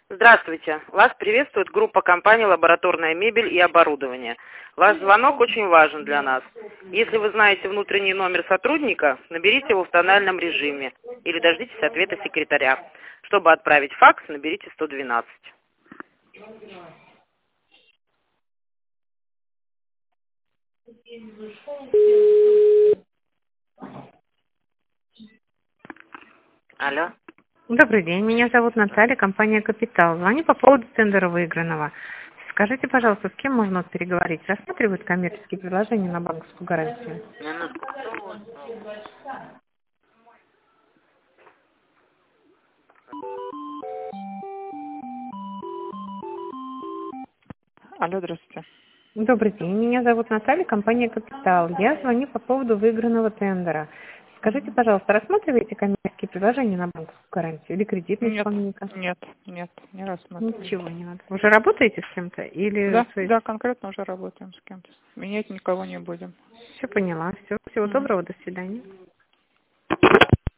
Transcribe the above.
Здравствуйте. Вас приветствует группа компании «Лабораторная мебель и оборудование». Ваш звонок очень важен для нас. Если вы знаете внутренний номер сотрудника, наберите его в тональном режиме или дождитесь ответа секретаря. Чтобы отправить факс, наберите 112. Алло. Добрый день, меня зовут Наталья, компания «Капитал». Звоню по поводу тендера выигранного. Скажите, пожалуйста, с кем можно переговорить? Рассматривают коммерческие предложения на банковскую гарантию? Минутку. Алло, здравствуйте. Добрый день, меня зовут Наталья, компания «Капитал». Я звоню по поводу выигранного тендера. Скажите, пожалуйста, рассматриваете коммерческие предложения на банковскую гарантию или кредитный Нет, исполнитель? нет, не рассматриваю. Ничего не надо. Уже работаете с кем-то или... Да, конкретно уже работаем с кем-то. Менять никого не будем. Все поняла. Все. Всего Мгм. доброго, до свидания.